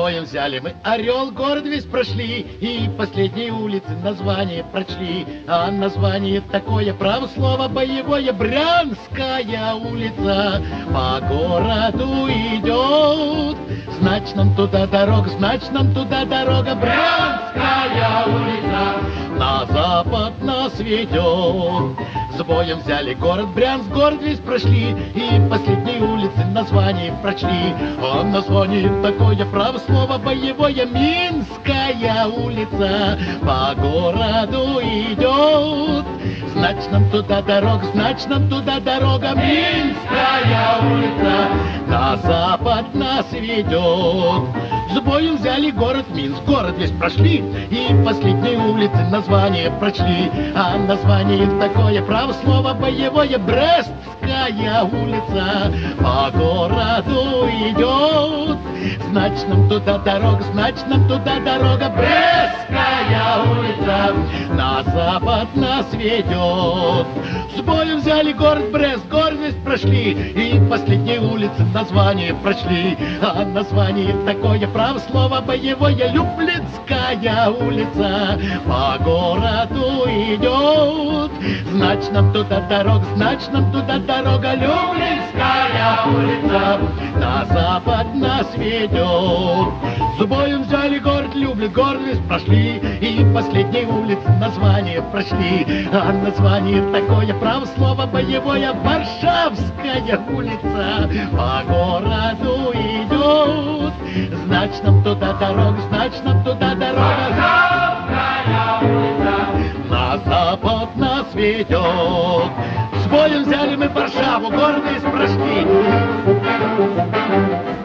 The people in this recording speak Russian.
боем взяли мы Орел, город весь прошли, и последние улицы название прочли. А название такое, право слово боевое, Брянская улица по городу идет. Значит, нам туда дорога, значит, нам туда дорога, Брянская улица на запад нас ведет. С боем взяли город Брянск, город весь прошли, и последние улицы название прочли. А название такое, право слово боевое, Минская улица по городу идет. Значит, нам туда дорога, значит, нам туда дорога, Минская улица на запад нас ведет. С боем взяли город Минск, город весь прошли, и последние улицы название прочли. А название такое, право слово боевое, Брестская улица по городу идет. Значит, нам туда дорога, значит, нам туда дорога, Брестская улица на запад нас ведет. С боем взяли город Брест, город весь прошли, и последние улицы название прочли. А название такое, право слово боевое, Люблинская улица по городу идет. Значит, нам туда дорога, значит, нам туда дорога, Люблинская улица на запад нас ведет. С боем взяли город Люблин, город весь прошли, и последние улицы название прочли. А название такое, право слово боевое, Варшавская улица по городу идет. Значит, нам туда дорога, значит, нам туда дорога, Варшавская улица на запад нас ведет. С боем взяли мы Варшаву, город весь прошли.